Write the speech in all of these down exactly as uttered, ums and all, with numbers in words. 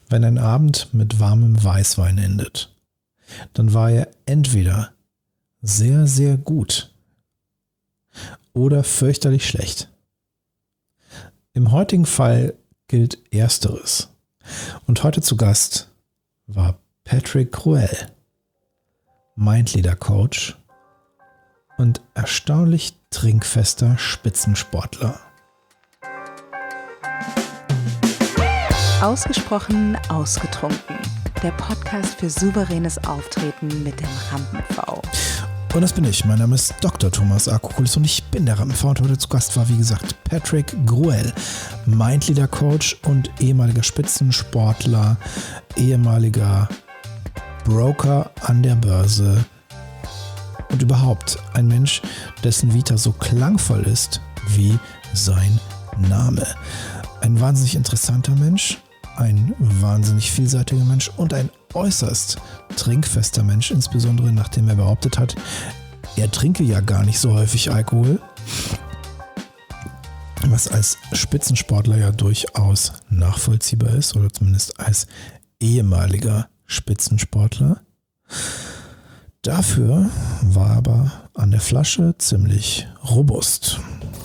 wenn ein Abend mit warmem Weißwein endet, dann war er entweder sehr, sehr gut oder fürchterlich schlecht. Im heutigen Fall gilt Ersteres. Und heute zu Gast war Patrick Gruel, Mindleader-Coach und erstaunlich trinkfester Spitzensportler. Ausgesprochen ausgetrunken. Der Podcast für souveränes Auftreten mit dem Rampen-V. Und das bin ich. Mein Name ist Doktor Thomas Akokulis und ich bin der Rampen-V. Und heute zu Gast war, wie gesagt, Patrick Gruel, Mindleader-Coach und ehemaliger Spitzensportler, ehemaliger Broker an der Börse und überhaupt ein Mensch, dessen Vita so klangvoll ist wie sein Name. Ein wahnsinnig interessanter Mensch, ein wahnsinnig vielseitiger Mensch und ein äußerst trinkfester Mensch, insbesondere nachdem er behauptet hat, er trinke ja gar nicht so häufig Alkohol, was als Spitzensportler ja durchaus nachvollziehbar ist oder zumindest als ehemaliger Spitzensportler. Dafür war er aber an der Flasche ziemlich robust.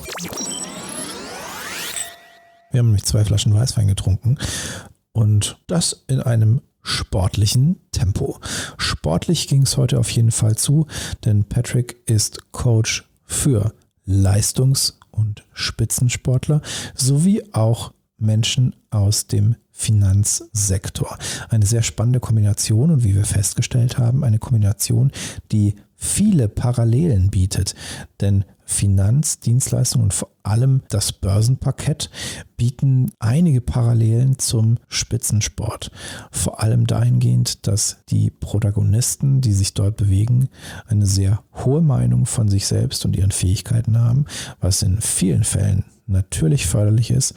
Wir haben nämlich zwei Flaschen Weißwein getrunken und das in einem sportlichen Tempo. Sportlich ging es heute auf jeden Fall zu, denn Patrick ist Coach für Leistungs- und Spitzensportler sowie auch Menschen aus dem Finanzsektor. Eine sehr spannende Kombination und wie wir festgestellt haben, eine Kombination, die viele Parallelen bietet, denn Finanzdienstleistungen und vor allem das Börsenparkett bieten einige Parallelen zum Spitzensport. Vor allem dahingehend, dass die Protagonisten, die sich dort bewegen, eine sehr hohe Meinung von sich selbst und ihren Fähigkeiten haben, was in vielen Fällen natürlich förderlich ist,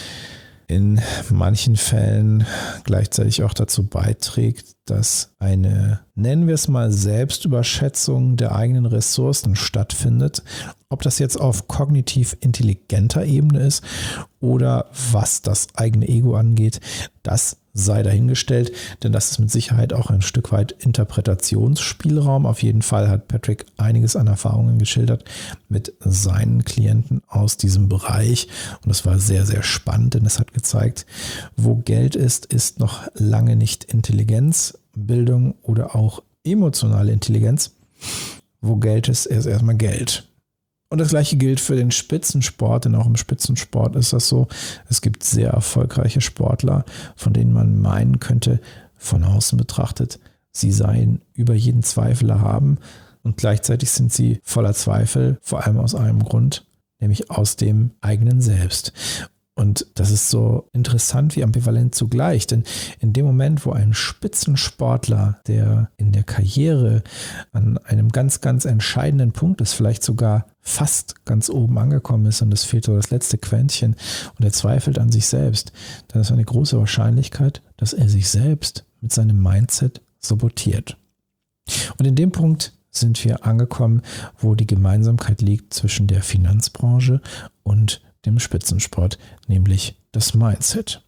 in manchen Fällen gleichzeitig auch dazu beiträgt, dass eine, nennen wir es mal, Selbstüberschätzung der eigenen Ressourcen stattfindet. Ob das jetzt auf kognitiv intelligenter Ebene ist oder was das eigene Ego angeht, das sei dahingestellt, denn das ist mit Sicherheit auch ein Stück weit Interpretationsspielraum. Auf jeden Fall hat Patrick einiges an Erfahrungen geschildert mit seinen Klienten aus diesem Bereich und das war sehr, sehr spannend, denn es hat gezeigt, wo Geld ist, ist noch lange nicht Intelligenz, Bildung oder auch emotionale Intelligenz. Wo Geld ist, ist erstmal Geld. Und das gleiche gilt für den Spitzensport, denn auch im Spitzensport ist das so. Es gibt sehr erfolgreiche Sportler, von denen man meinen könnte, von außen betrachtet, sie seien über jeden Zweifel erhaben und gleichzeitig sind sie voller Zweifel, vor allem aus einem Grund, nämlich aus dem eigenen Selbst. Und das ist so interessant wie ambivalent zugleich, denn in dem Moment, wo ein Spitzensportler, der in der Karriere an einem ganz, ganz entscheidenden Punkt ist, vielleicht sogar fast ganz oben angekommen ist und es fehlt so das letzte Quäntchen und er zweifelt an sich selbst, dann ist eine große Wahrscheinlichkeit, dass er sich selbst mit seinem Mindset sabotiert. Und in dem Punkt sind wir angekommen, wo die Gemeinsamkeit liegt zwischen der Finanzbranche und dem Spitzensport, nämlich das Mindset.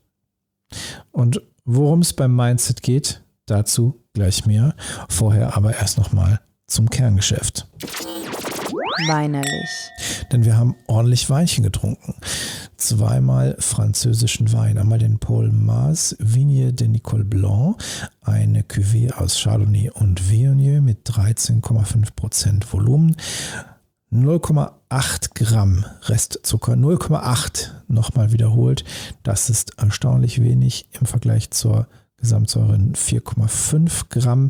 Und worum es beim Mindset geht, dazu gleich mehr. Vorher aber erst nochmal zum Kerngeschäft. Weinerlich. Denn wir haben ordentlich Weinchen getrunken. Zweimal französischen Wein. Einmal den Paul Mars Vigne de Nicole Blanc, eine Cuvée aus Chardonnay und Viognier mit dreizehn Komma fünf Prozent Volumen. null Komma acht Gramm Restzucker, null Komma acht nochmal wiederholt. Das ist erstaunlich wenig im Vergleich zur Gesamtsäure vier Komma fünf Gramm.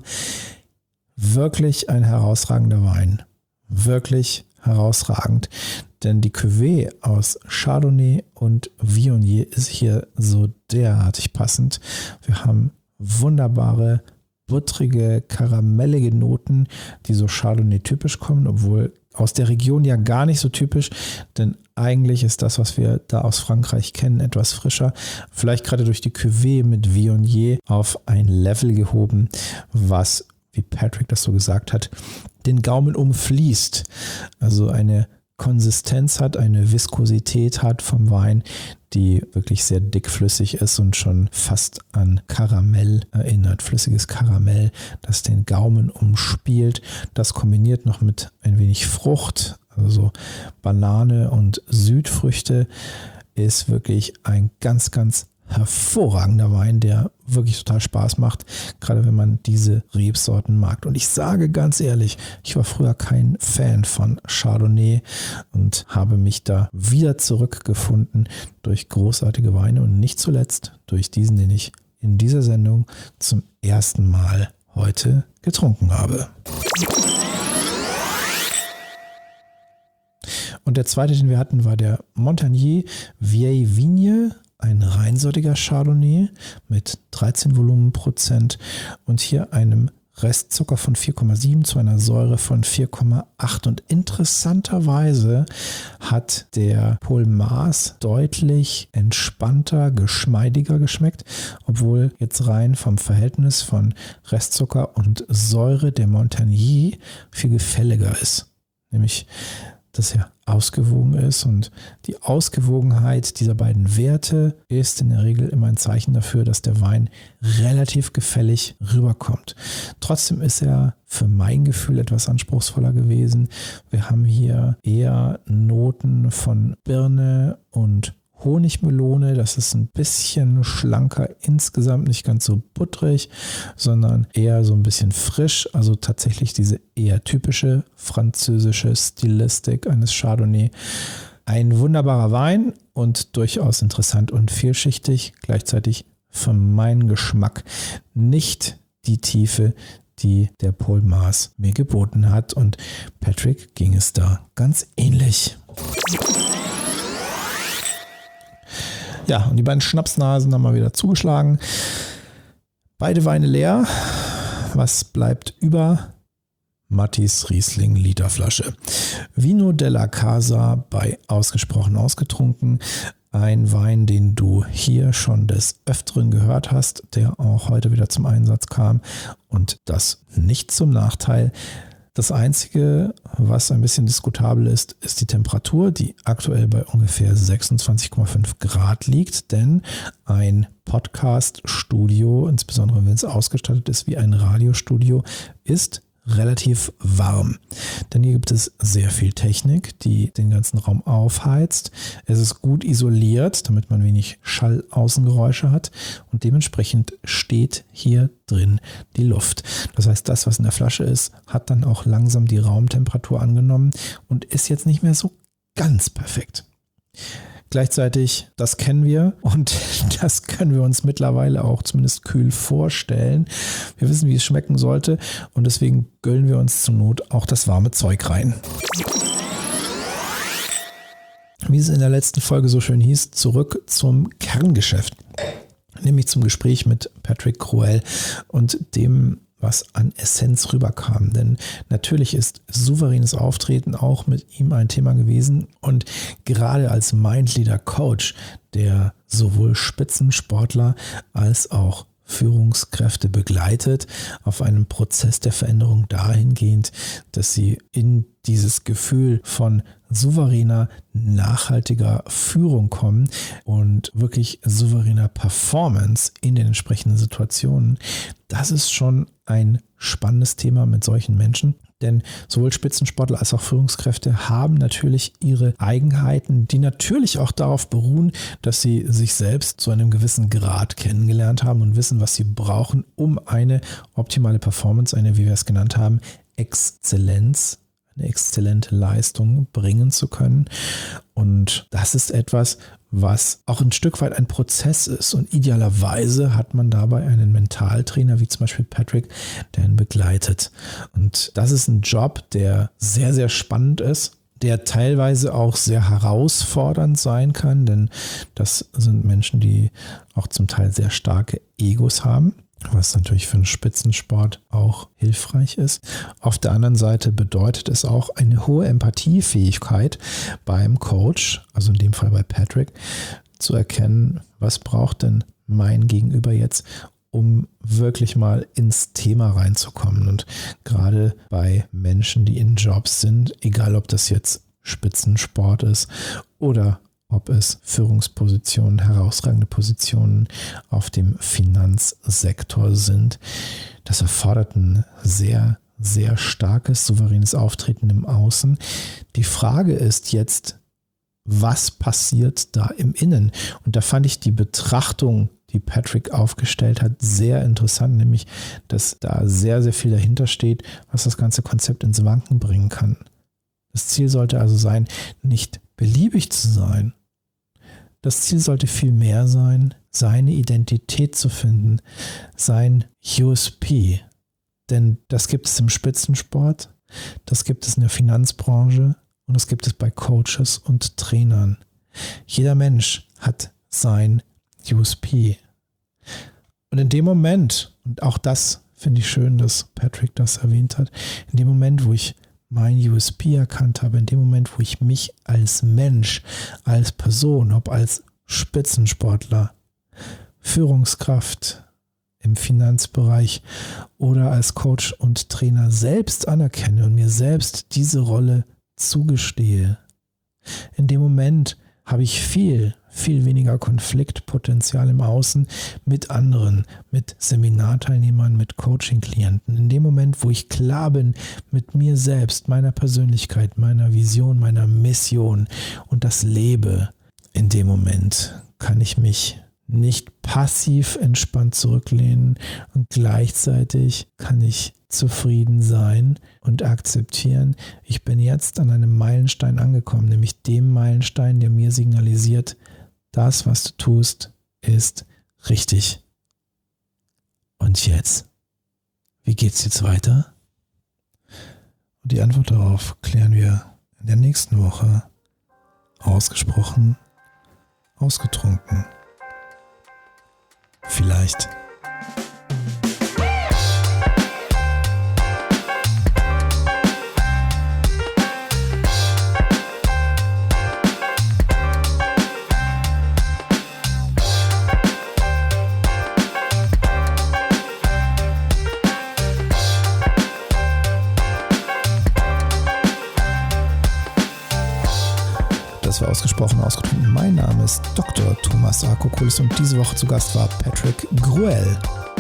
Wirklich ein herausragender Wein. Wirklich herausragend, denn die Cuvée aus Chardonnay und Viognier ist hier so derartig passend. Wir haben wunderbare, buttrige, karamellige Noten, die so Chardonnay-typisch kommen, obwohl aus der Region ja gar nicht so typisch, denn eigentlich ist das, was wir da aus Frankreich kennen, etwas frischer. Vielleicht gerade durch die Cuvée mit Viognier auf ein Level gehoben, was, wie Patrick das so gesagt hat, den Gaumen umfließt. Also eine Konsistenz hat, eine Viskosität hat vom Wein, die wirklich sehr dickflüssig ist und schon fast an Karamell erinnert, flüssiges Karamell, das den Gaumen umspielt. Das kombiniert noch mit ein wenig Frucht, also so Banane und Südfrüchte, ist wirklich ein ganz, ganz hervorragender Wein, der wirklich total Spaß macht, gerade wenn man diese Rebsorten mag. Und ich sage ganz ehrlich, ich war früher kein Fan von Chardonnay und habe mich da wieder zurückgefunden durch großartige Weine und nicht zuletzt durch diesen, den ich in dieser Sendung zum ersten Mal heute getrunken habe. Und der zweite, den wir hatten, war der Montagnier Vieille Vigne, ein reinsortiger Chardonnay mit dreizehn Volumenprozent und hier einem Restzucker von vier Komma sieben zu einer Säure von vier Komma acht. Und interessanterweise hat der Paul Maas deutlich entspannter, geschmeidiger geschmeckt, obwohl jetzt rein vom Verhältnis von Restzucker und Säure der Montagnier viel gefälliger ist. Nämlich, dass er ausgewogen ist, und die Ausgewogenheit dieser beiden Werte ist in der Regel immer ein Zeichen dafür, dass der Wein relativ gefällig rüberkommt. Trotzdem ist er für mein Gefühl etwas anspruchsvoller gewesen. Wir haben hier eher Noten von Birne und Honigmelone. Das ist ein bisschen schlanker, insgesamt nicht ganz so butterig, sondern eher so ein bisschen frisch. Also tatsächlich diese eher typische französische Stilistik eines Chardonnay. Ein wunderbarer Wein und durchaus interessant und vielschichtig. Gleichzeitig für meinen Geschmack nicht die Tiefe, die der Paul Maas mir geboten hat. Und Patrick ging es da ganz ähnlich. Ja, und die beiden Schnapsnasen haben wir wieder zugeschlagen. Beide Weine leer. Was bleibt über? Mattis Riesling Literflasche. Vino della Casa bei Ausgesprochen Ausgetrunken. Ein Wein, den du hier schon des Öfteren gehört hast, der auch heute wieder zum Einsatz kam. Und das nicht zum Nachteil. Das Einzige, was ein bisschen diskutabel ist, ist die Temperatur, die aktuell bei ungefähr sechsundzwanzig Komma fünf Grad liegt, denn ein Podcast-Studio, insbesondere wenn es ausgestattet ist wie ein Radiostudio, ist relativ warm. Denn hier gibt es sehr viel Technik, die den ganzen Raum aufheizt. Es ist gut isoliert, damit man wenig Schallaußengeräusche hat, und dementsprechend steht hier drin die Luft. Das heißt, das, was in der Flasche ist, hat dann auch langsam die Raumtemperatur angenommen und ist jetzt nicht mehr so ganz perfekt. Gleichzeitig, das kennen wir und das können wir uns mittlerweile auch zumindest kühl vorstellen. Wir wissen, wie es schmecken sollte, und deswegen göllen wir uns zur Not auch das warme Zeug rein. Wie es in der letzten Folge so schön hieß, zurück zum Kerngeschäft. Nämlich zum Gespräch mit Patrick Cruel und dem, was an Essenz rüberkam. Denn natürlich ist souveränes Auftreten auch mit ihm ein Thema gewesen. Und gerade als Mindleader-Coach, der sowohl Spitzensportler als auch Führungskräfte begleitet auf einem Prozess der Veränderung dahingehend, dass sie in dieses Gefühl von souveräner, nachhaltiger Führung kommen und wirklich souveräner Performance in den entsprechenden Situationen. Das ist schon ein spannendes Thema mit solchen Menschen. Denn sowohl Spitzensportler als auch Führungskräfte haben natürlich ihre Eigenheiten, die natürlich auch darauf beruhen, dass sie sich selbst zu einem gewissen Grad kennengelernt haben und wissen, was sie brauchen, um eine optimale Performance, eine, wie wir es genannt haben, Exzellenz, eine exzellente Leistung bringen zu können. Und das ist etwas, was auch ein Stück weit ein Prozess ist. Und idealerweise hat man dabei einen Mentaltrainer, wie zum Beispiel Patrick, der ihn begleitet. Und das ist ein Job, der sehr, sehr spannend ist, der teilweise auch sehr herausfordernd sein kann, denn das sind Menschen, die auch zum Teil sehr starke Egos haben, was natürlich für einen Spitzensport auch hilfreich ist. Auf der anderen Seite bedeutet es auch eine hohe Empathiefähigkeit beim Coach, also in dem Fall bei Patrick, zu erkennen, was braucht denn mein Gegenüber jetzt, um wirklich mal ins Thema reinzukommen. Und gerade bei Menschen, die in Jobs sind, egal ob das jetzt Spitzensport ist oder ob es Führungspositionen, herausragende Positionen auf dem Finanzsektor sind. Das erfordert ein sehr, sehr starkes, souveränes Auftreten im Außen. Die Frage ist jetzt, was passiert da im Innen? Und da fand ich die Betrachtung, die Patrick aufgestellt hat, sehr interessant, nämlich, dass da sehr, sehr viel dahinter steht, was das ganze Konzept ins Wanken bringen kann. Das Ziel sollte also sein, nicht beliebig zu sein. Das Ziel sollte viel mehr sein, seine Identität zu finden, sein U S P. Denn das gibt es im Spitzensport, das gibt es in der Finanzbranche und das gibt es bei Coaches und Trainern. Jeder Mensch hat sein U S P. Und in dem Moment, und auch das finde ich schön, dass Patrick das erwähnt hat, in dem Moment, wo ich mein U S P erkannt habe, in dem Moment, wo ich mich als Mensch, als Person, ob als Spitzensportler, Führungskraft im Finanzbereich oder als Coach und Trainer selbst anerkenne und mir selbst diese Rolle zugestehe, in dem Moment habe ich viel, viel weniger Konfliktpotenzial im Außen mit anderen, mit Seminarteilnehmern, mit Coaching-Klienten. In dem Moment, wo ich klar bin mit mir selbst, meiner Persönlichkeit, meiner Vision, meiner Mission und das lebe, in dem Moment kann ich mich nicht passiv entspannt zurücklehnen und gleichzeitig kann ich zufrieden sein und akzeptieren, ich bin jetzt an einem Meilenstein angekommen, nämlich dem Meilenstein, der mir signalisiert, das, was du tust, ist richtig. Und jetzt? Wie geht's jetzt weiter? Und die Antwort darauf klären wir in der nächsten Woche. Ausgesprochen, ausgetrunken. Vielleicht. Das war ausgesprochen ausgetrunken. Mein Name ist Doktor Thomas Akokulis und diese Woche zu Gast war Patrick Gruel,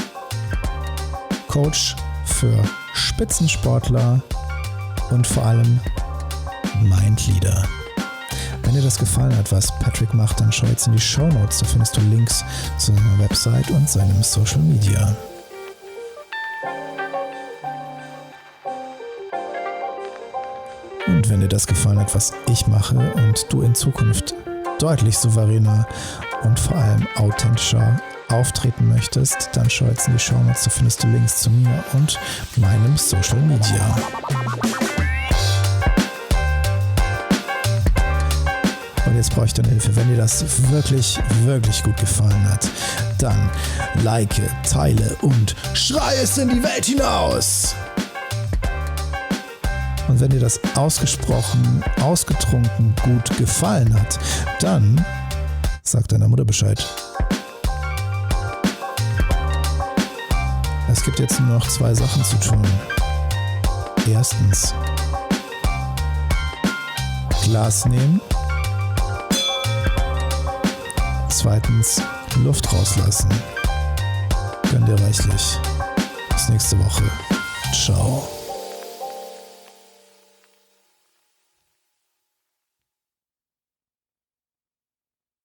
Coach für Spitzensportler und vor allem Mindleader. Wenn dir das gefallen hat, was Patrick macht, dann schau jetzt in die Shownotes, da findest du Links zu seiner Website und seinem Social Media. Und wenn dir das gefallen hat, was ich mache und du in Zukunft deutlich souveräner und vor allem authentischer auftreten möchtest, dann schau jetzt in die Shownotes, da findest du Links zu mir und meinem Social Media. Und jetzt brauche ich deine Hilfe. Wenn dir das wirklich, wirklich gut gefallen hat, dann like, teile und schrei es in die Welt hinaus! Und wenn dir das ausgesprochen, ausgetrunken gut gefallen hat, dann sag deiner Mutter Bescheid. Es gibt jetzt nur noch zwei Sachen zu tun. Erstens, Glas nehmen. Zweitens, Luft rauslassen. Gönn dir reichlich. Bis nächste Woche. Ciao.